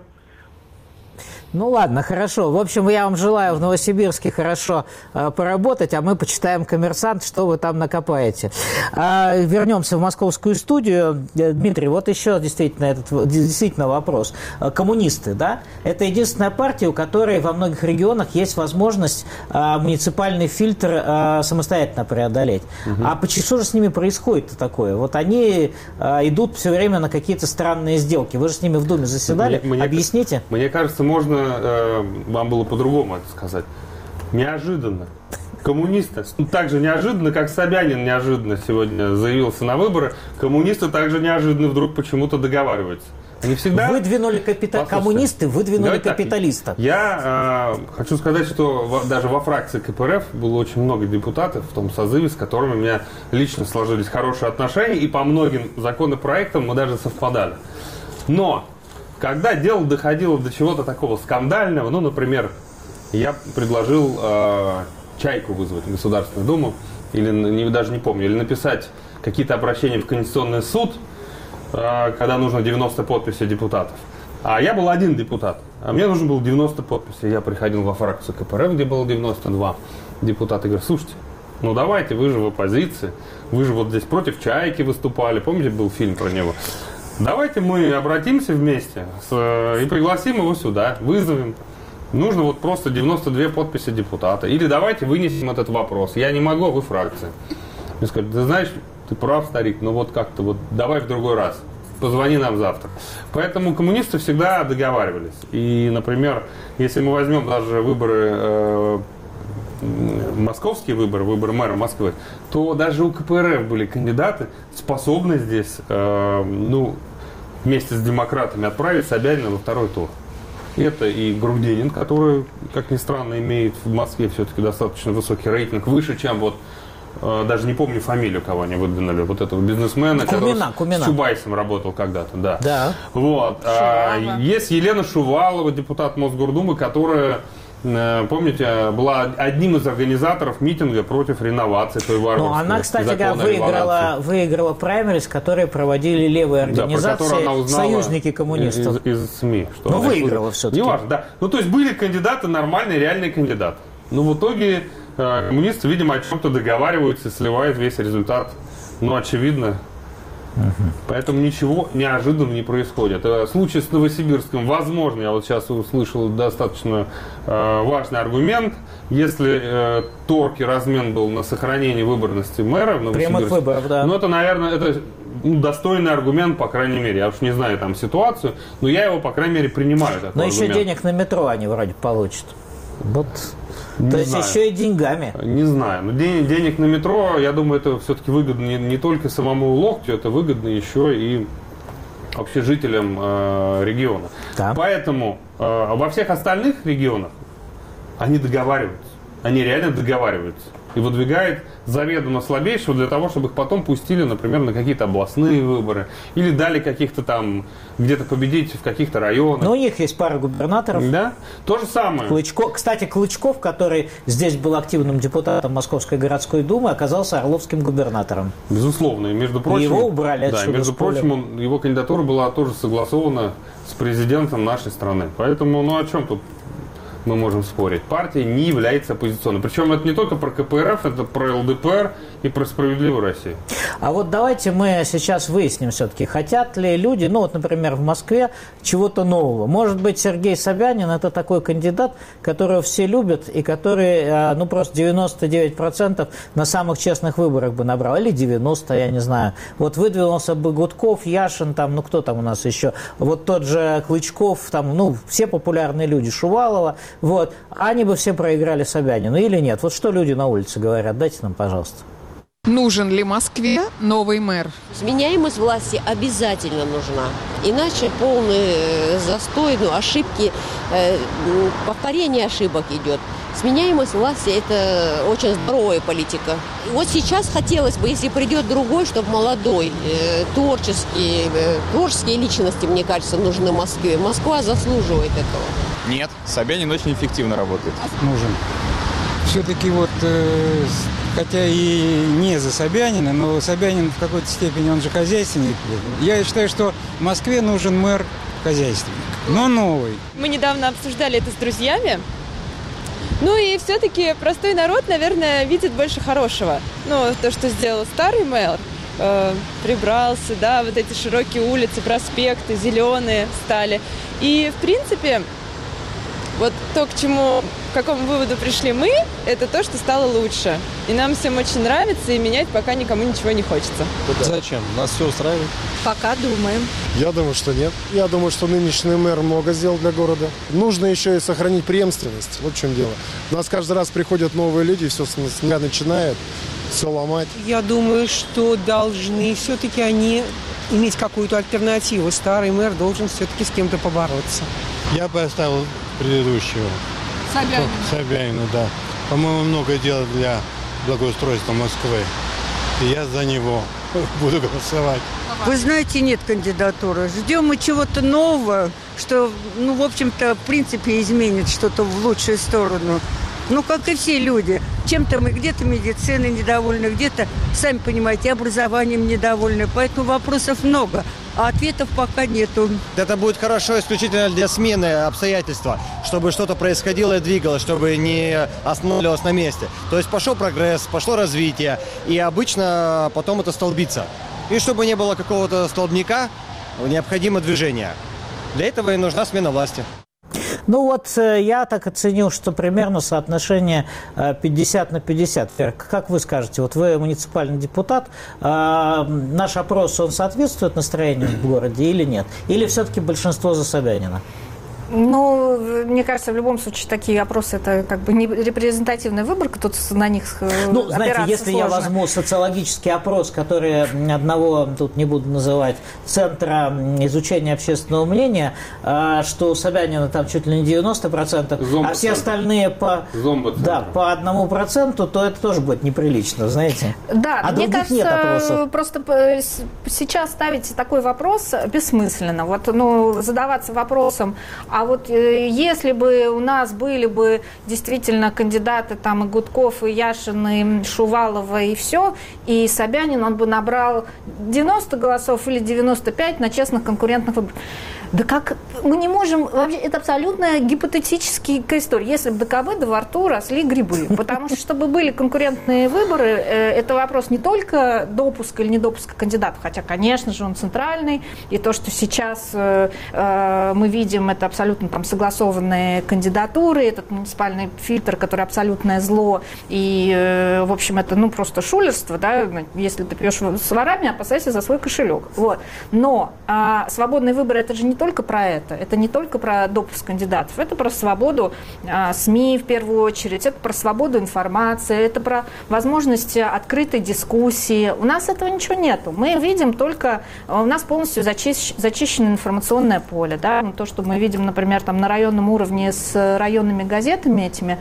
Ладно, хорошо. В общем, я вам желаю в Новосибирске хорошо поработать, а мы почитаем «Коммерсант», что вы там накопаете. Вернемся в московскую студию. Дмитрий, вот еще действительно вопрос. Коммунисты, да? Это единственная партия, у которой во многих регионах есть возможность муниципальный фильтр самостоятельно преодолеть. А что же с ними происходит такое? Вот они идут все время на какие-то странные сделки. Вы же с ними в Думе заседали? Объясните. Мне кажется, можно вам было по-другому это сказать. Неожиданно. Коммунисты, так же неожиданно, как Собянин неожиданно сегодня заявился на выборы, коммунисты также неожиданно вдруг почему-то договариваются. Они всегда... Коммунисты выдвинули капиталиста. Я хочу сказать, что даже во фракции КПРФ было очень много депутатов в том созыве, с которыми у меня лично сложились хорошие отношения, и по многим законопроектам мы даже совпадали. Но когда дело доходило до чего-то такого скандального, например, я предложил Чайку вызвать в Государственную Думу, или даже не помню, или написать какие-то обращения в Конституционный суд, когда нужно 90 подписей депутатов. А я был один депутат, а мне нужно было 90 подписей. Я приходил во фракцию КПРФ, где было 92 депутата, и говорю: слушайте, давайте, вы же в оппозиции, вы же вот здесь против Чайки выступали, помните, был фильм про него? Давайте мы обратимся вместе и пригласим его сюда, вызовем. Нужно просто 92 подписи депутата. Или давайте вынесем этот вопрос. Я не могу, а вы фракция. Мне сказали: ты знаешь, ты прав, старик, но как-то давай в другой раз. Позвони нам завтра. Поэтому коммунисты всегда договаривались. И, например, если мы возьмем даже выборы, московские выборы мэра Москвы, то даже у КПРФ были кандидаты, способные здесь, вместе с демократами отправить Собянина во второй тур. Это и Грудинин, который, как ни странно, имеет в Москве все-таки достаточно высокий рейтинг, выше, чем вот, даже не помню фамилию, кого они выдвинули, вот этого бизнесмена, который с Чубайсом работал когда-то. Да. Вот. Есть Елена Шувалова, депутат Мосгордумы, которая, помните, была одним из организаторов митинга против реновации той варварской. Ну, она, кстати, выиграла праймерис, которые проводили левые организации, союзники коммунистов. Из СМИ. Что ну, выиграла все-таки. Неважно, да. Ну, то есть были кандидаты, нормальные, реальные кандидаты. Но в итоге коммунисты, видимо, о чем-то договариваются и сливают весь результат. Ну, очевидно. Поэтому ничего неожиданного не происходит. Случай с Новосибирском, возможно, я вот сейчас услышал достаточно важный аргумент. Если торг и размен был на сохранение выборности мэра в Новосибирске, прямых выборов, да. Ну, это, наверное, это достойный аргумент, по крайней мере. Я уж не знаю там ситуацию, но я его, по крайней мере, принимаю. Но еще денег на метро они вроде получат. Вот. То есть еще и деньгами. Не знаю. Но денег на метро, я думаю, это все-таки выгодно не только самому Локтю, это выгодно еще и вообще жителям региона. Да. Поэтому во всех остальных регионах они договариваются. Они реально договариваются. И выдвигает заведомо слабейшего для того, чтобы их потом пустили, например, на какие-то областные выборы. Или дали каких-то там, где-то победить в каких-то районах. Но у них есть пара губернаторов. Да, то же самое. Кстати, Клычков, который здесь был активным депутатом Московской городской думы, оказался орловским губернатором. Безусловно. И, между прочим, его убрали отсюда. Да, между прочим, его кандидатура была тоже согласована с президентом нашей страны. Поэтому, ну о чем тут мы можем спорить? Партия не является оппозиционной. Причем это не только про КПРФ, это про ЛДПР и про Справедливую Россию. А вот давайте мы сейчас выясним все-таки, хотят ли люди, ну вот, например, в Москве чего-то нового. Может быть, Сергей Собянин – это такой кандидат, которого все любят и который, ну просто 99% на самых честных выборах бы набрал. Или 90%, я не знаю. Вот выдвинулся бы Гудков, Яшин, там, ну кто там у нас еще? Вот тот же Клычков, там, ну все популярные люди, Шувалова. Вот. Они бы все проиграли Собянину или нет? Вот что люди на улице говорят? Дайте нам, пожалуйста. Нужен ли Москве новый мэр? Сменяемость власти обязательно нужна. Иначе полный застой, ошибки, повторение ошибок идет. Сменяемость власти – это очень здоровая политика. И вот сейчас хотелось бы, если придет другой, чтобы молодой, творческие личности, мне кажется, нужны Москве. Москва заслуживает этого. Нет, Собянин очень эффективно работает. Нужен. Все-таки вот, хотя и не за Собянина, но Собянин в какой-то степени, он же хозяйственник. Я считаю, что Москве нужен мэр-хозяйственник, но новый. Мы недавно обсуждали это с друзьями. Ну и все-таки простой народ, наверное, видит больше хорошего. Ну, то, что сделал старый мэр, прибрался, да, вот эти широкие улицы, проспекты, зеленые стали. И, в принципе, вот то, к какому выводу пришли мы, это то, что стало лучше. И нам всем очень нравится, и менять пока никому ничего не хочется. Зачем? Нас все устраивает. Пока думаем. Я думаю, что нет. Я думаю, что нынешний мэр много сделал для города. Нужно еще и сохранить преемственность. Вот в чем дело. У нас каждый раз приходят новые люди, все с нуля начинают, все ломать. Я думаю, что должны все-таки они иметь какую-то альтернативу. Старый мэр должен все-таки с кем-то побороться. Я поставил предыдущего. Собянину, да. По-моему, много делал для благоустройства Москвы. И я за него буду голосовать. Вы знаете, нет кандидатуры. Ждем мы чего-то нового, что, ну, в общем-то, в принципе, изменит что-то в лучшую сторону. Ну, как и все люди. Чем-то мы где-то медициной недовольны, где-то, сами понимаете, образованием недовольны. Поэтому вопросов много, а ответов пока нету. Это будет хорошо исключительно для смены обстоятельства, чтобы что-то происходило и двигалось, чтобы не останавливалось на месте. То есть пошел прогресс, пошло развитие, и обычно потом это столбится. И чтобы не было какого-то столбняка, необходимо движение. Для этого и нужна смена власти. Ну вот я так оценил, что примерно соотношение 50 на 50. Как вы скажете, вот вы муниципальный депутат, наш опрос, он соответствует настроению в городе или нет? Или все-таки большинство за Собянина? Ну, мне кажется, в любом случае такие опросы это как бы не репрезентативная выборка, тут на них ну, знаете, если сложно. Я возьму социологический опрос, который одного, тут не буду называть, Центра изучения общественного мнения, что у Собянина там чуть ли не 90%, а все остальные по 1%, то это тоже будет неприлично, знаете. Да, а мне кажется, нет просто сейчас ставить такой вопрос бессмысленно. Вот, ну, задаваться вопросом, а вот если бы у нас были бы действительно кандидаты, там, и Гудков, и Яшин, и Шувалова, и все, и Собянин, он бы набрал 90 голосов или 95 на честных конкурентных выборах. Да как мы не можем, вообще это абсолютно гипотетическая история. Если бы до КБ, во рту росли грибы. Потому что, чтобы были конкурентные выборы, это вопрос не только допуска или недопуска кандидатов, хотя, конечно же, он центральный. И то, что сейчас мы видим, это абсолютно там согласованные кандидатуры, этот муниципальный фильтр, который абсолютное зло. И, в общем, это ну просто шулерство, да? Если ты пьешь с ворами, опасайся за свой кошелек. Вот. Но свободный выбор – это же не только про это не только про допуск кандидатов, это про свободу СМИ в первую очередь, это про свободу информации, это про возможность открытой дискуссии. У нас этого ничего нету. Мы видим только, у нас полностью зачищено информационное поле, да, то, что мы видим, например, там на районном уровне с районными газетами этими,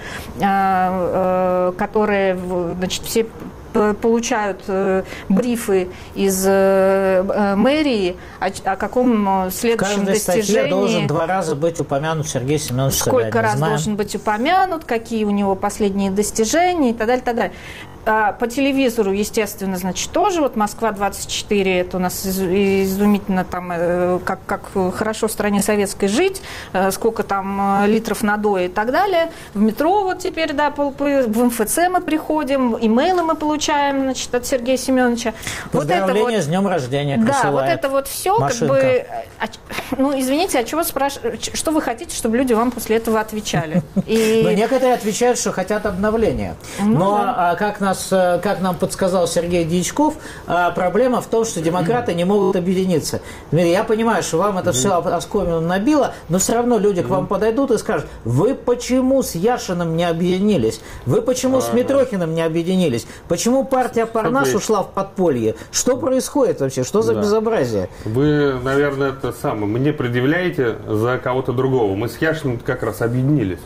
которые, значит, все получают брифы из мэрии о каком следующем достижении. В каждой статье должен 2 раза быть упомянут Сергей Семенович Собянин. Сколько раз должен быть упомянут, какие у него последние достижения и так далее, так далее. По телевизору, естественно, значит, тоже. Вот Москва-24, это у нас изумительно там, как хорошо в стране советской жить, сколько там литров надоя и так далее. В метро вот теперь, да, в МФЦ мы приходим, имейлы мы получаем, значит, от Сергея Семеновича. Поздравления вот это с днем рождения. Да, вот это вот все, машинка. как бы, ну, извините, а чего что вы хотите, чтобы люди вам после этого отвечали? Но некоторые отвечают, что хотят обновления. Но как нам подсказал Сергей Дьячков, проблема в том, что демократы не могут объединиться. Дмитрий, я понимаю, что вам это все оскомину набило, но все равно люди к вам подойдут и скажут: вы почему с Яшиным не объединились? Вы почему с Митрохиным не объединились? Почему партия Парнас ушла в подполье? Что происходит вообще? Что за безобразие? Вы, наверное, это самое, мне предъявляете за кого-то другого. Мы с Яшиным как раз объединились.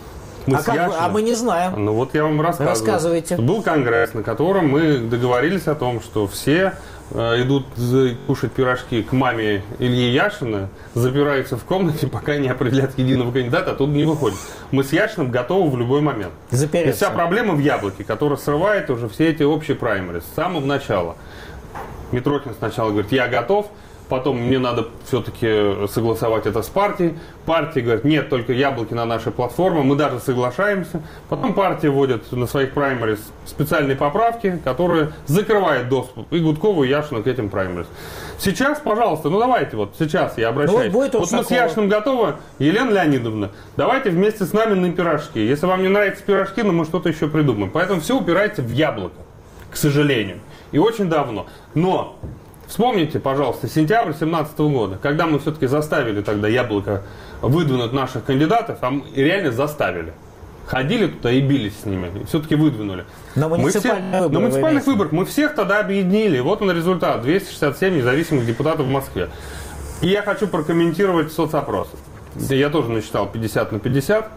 А мы не знаем. Ну вот я вам рассказываю. Рассказывайте. Был конгресс, на котором мы договорились о том, что все идут кушать пирожки к маме Ильи Яшина, запираются в комнате, пока не определят единого кандидата, оттуда не выходят. Мы с Яшиным готовы в любой момент. И вся проблема в Яблоке, которая срывает уже все эти общие праймерис с самого начала. Митрохин сначала говорит: я готов. Потом мне надо все-таки согласовать это с партией. Партия говорит: нет, только Яблоки на нашей платформе. Мы даже соглашаемся. Потом партия вводит на своих праймерис специальные поправки, которые закрывают доступ и Гудкову, и Яшину к этим праймерис. Сейчас, пожалуйста, ну давайте вот сейчас я обращаюсь. Вот мы с Яшиным готовы. Елена Леонидовна, давайте вместе с нами на пирожки. Если вам не нравятся пирожки, ну мы что-то еще придумаем. Поэтому все упирается в Яблоко, к сожалению. И очень давно. Но вспомните, пожалуйста, сентябрь 2017 года, когда мы все-таки заставили тогда Яблоко выдвинуть наших кандидатов, а мы реально заставили. Ходили туда и бились с ними, и все-таки выдвинули. На муниципальных выборах мы всех тогда объединили. Вот он результат. 267 независимых депутатов в Москве. И я хочу прокомментировать соцопросы. Я тоже насчитал 50 на 50.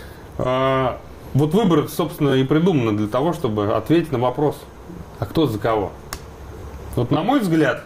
Вот выборы, собственно, и придуманы для того, чтобы ответить на вопрос: а кто за кого? Вот, на мой взгляд,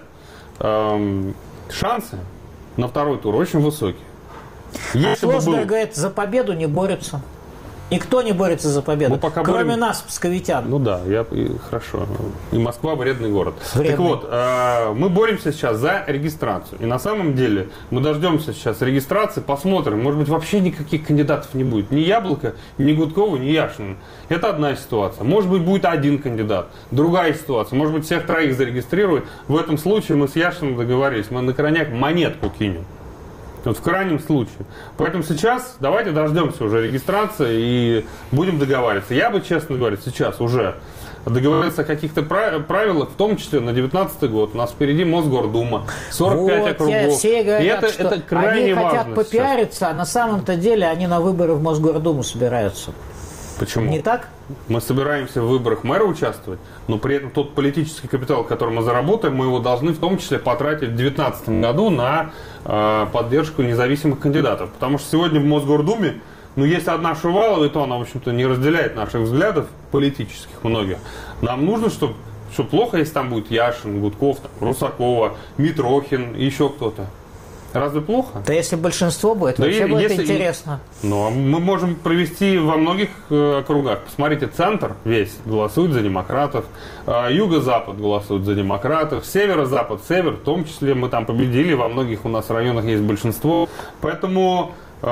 шансы на второй тур очень высокие. Шлосберг говорит, за победу не борются. Никто не борется за победу, кроме нас, псковитян. Ну да, хорошо. И Москва вредный город. Вредный. Так вот, мы боремся сейчас за регистрацию. И на самом деле мы дождемся сейчас регистрации, посмотрим. Может быть, вообще никаких кандидатов не будет. Ни Яблоко, ни Гудкова, ни Яшина. Это одна ситуация. Может быть, будет один кандидат. Другая ситуация. Может быть, всех троих зарегистрируют. В этом случае мы с Яшиным договорились. Мы на крайняк монетку кинем. Вот в крайнем случае. Поэтому сейчас давайте дождемся уже регистрации и будем договариваться. Я бы, честно говоря, сейчас уже договориться о каких-то правилах, в том числе на 2019 год. У нас впереди Мосгордума, 45 округов. Все говорят, и это крайне они важно хотят попиариться, сейчас. а на самом-то деле они на выборы в Мосгордуму собираются. Почему? Не так? Мы собираемся в выборах мэра участвовать, но при этом тот политический капитал, который мы заработаем, мы его должны в том числе потратить в 2019 году на поддержку независимых кандидатов. Потому что сегодня в Мосгордуме, есть одна Шувалова, и то она, в общем-то, не разделяет наших взглядов политических многих. Нам нужно, чтобы плохо, если там будет Яшин, Гудков, Русакова, Митрохин, еще кто-то. Разве плохо? Да если большинство будет, вообще будет интересно. Мы можем провести во многих округах. Посмотрите, центр весь голосует за демократов, юго-запад голосует за демократов, северо-запад, север, в том числе мы там победили, во многих у нас районах есть большинство. Поэтому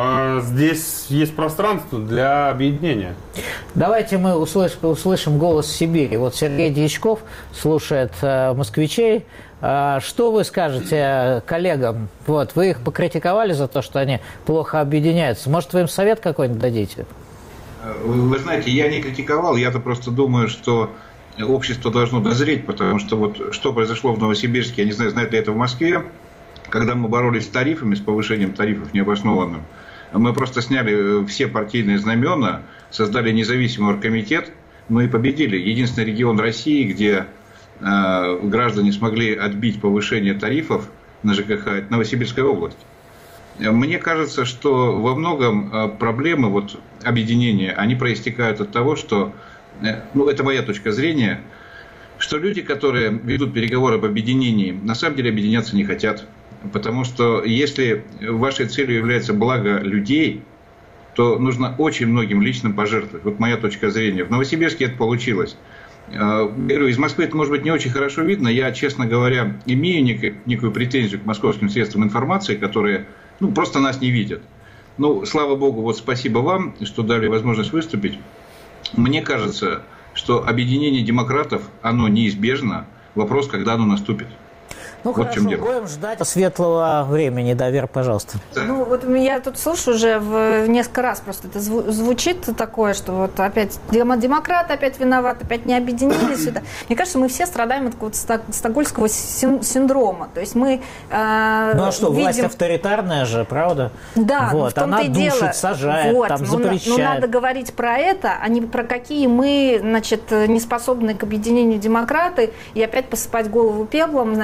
здесь есть пространство для объединения. Давайте мы услышим голос Сибири. Вот Сергей Дьячков слушает москвичей. Что вы скажете коллегам? Вы их покритиковали за то, что они плохо объединяются. Может, вы им совет какой-нибудь дадите? Вы знаете, я не критиковал. Я-то просто думаю, что общество должно дозреть, потому что что произошло в Новосибирске, я не знаю, знает ли это в Москве, когда мы боролись с тарифами, с повышением тарифов необоснованным. Мы просто сняли все партийные знамена, создали независимый оргкомитет, и победили. Единственный регион России, где граждане смогли отбить повышение тарифов на ЖКХ, это Новосибирская область. Мне кажется, что во многом проблемы объединения, они проистекают от того, что, это моя точка зрения, что люди, которые ведут переговоры об объединении, на самом деле объединяться не хотят. Потому что если вашей целью является благо людей, то нужно очень многим личным пожертвовать. Моя точка зрения. В Новосибирске это получилось. Говорю, из Москвы это, может быть, не очень хорошо видно. Я, честно говоря, имею некую претензию к московским средствам информации, которые просто нас не видят. Слава богу, спасибо вам, что дали возможность выступить. Мне кажется, что объединение демократов, оно неизбежно. Вопрос, когда оно наступит. Хорошо, будем ждать светлого времени. Да, Вера, пожалуйста. Я тут слушаю уже в несколько раз, просто это звучит такое, что опять демократы опять виноваты, опять не объединились. Мне кажется, мы все страдаем от какого-то стокгольмского синдрома. То есть мы видим... власть авторитарная же, правда? Да, в том-то она и душит, дело. сажает, запрещает. Надо говорить про это, а не про какие мы, не способны к объединению демократы, и опять посыпать голову пеплом,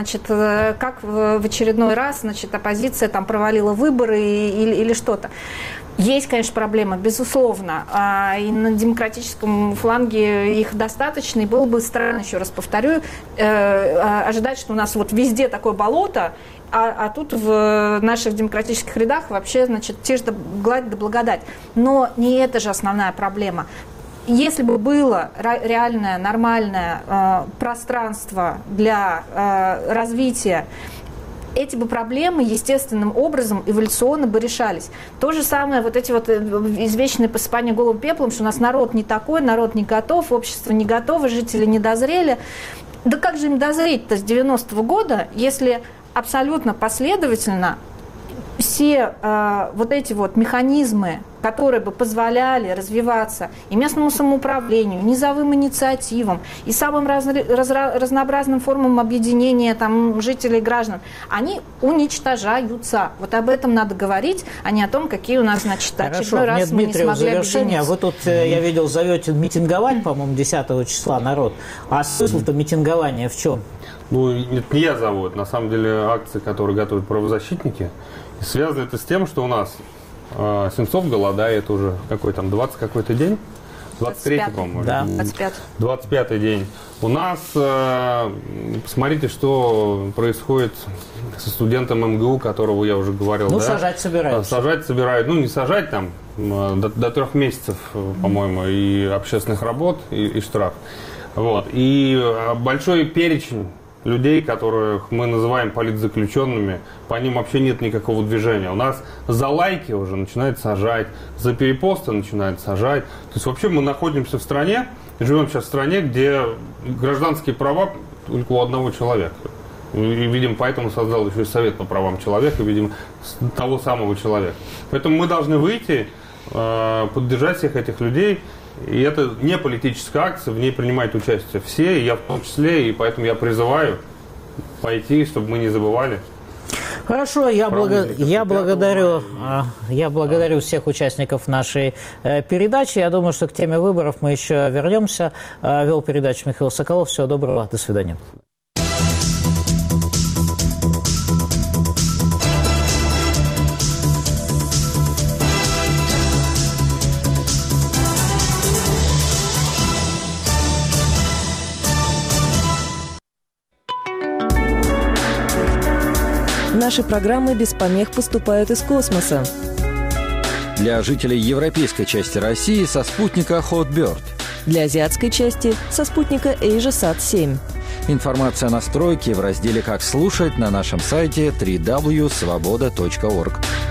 как в очередной раз, оппозиция провалила выборы или что-то. Есть, конечно, проблемы, безусловно, и на демократическом фланге их достаточно, и было бы странно, еще раз повторю, ожидать, что у нас везде такое болото, а тут в наших демократических рядах вообще, тишь да гладь да благодать. Но не это же основная проблема. Если бы было реальное, нормальное пространство для развития, эти бы проблемы естественным образом, эволюционно бы решались. То же самое, эти извечные посыпания голову пеплом, что у нас народ не такой, народ не готов, общество не готово, жители не дозрели. Да как же им дозреть-то с 90-го года, если абсолютно последовательно все эти механизмы, которые бы позволяли развиваться и местному самоуправлению, низовым инициативам, и самым разнообразным формам объединения жителей и граждан, они уничтожаются. Об этом надо говорить, а не о том, какие у нас, очередной раз мы не смогли объединиться. Вы тут, я видел, зовете митинговать, по-моему, 10 числа народ. А смысл-то митингования в чем? Это не я зову, это на самом деле акции, которые готовят правозащитники. И связано это с тем, что у нас Сенцов голодает уже 20 какой-то день? 23-й, по-моему. Да, 25-й день. У нас, посмотрите, что происходит со студентом МГУ, которого я уже говорил. Сажать собирают. Сажать собирают. Не сажать до 3 месяцев, по-моему, и общественных работ, и штраф. И большой перечень людей, которых мы называем политзаключенными, по ним вообще нет никакого движения. У нас за лайки уже начинают сажать, за перепосты начинают сажать. То есть вообще мы находимся в стране, живем сейчас в стране, где гражданские права только у одного человека. И, видимо, поэтому создал еще и Совет по правам человека, видимо, того самого человека. Поэтому мы должны выйти поддержать всех этих людей. И это не политическая акция, в ней принимают участие все, и я в том числе, и поэтому я призываю пойти, чтобы мы не забывали. Хорошо, я благодарю всех участников нашей передачи. Я думаю, что к теме выборов мы еще вернемся. Вел передачу Михаил Соколов. Всего доброго, до свидания. Наши программы без помех поступают из космоса. Для жителей европейской части России со спутника Hotbird. Для азиатской части со спутника AsiaSat-7. Информация о настройке в разделе «Как слушать» на нашем сайте www.svoboda.org.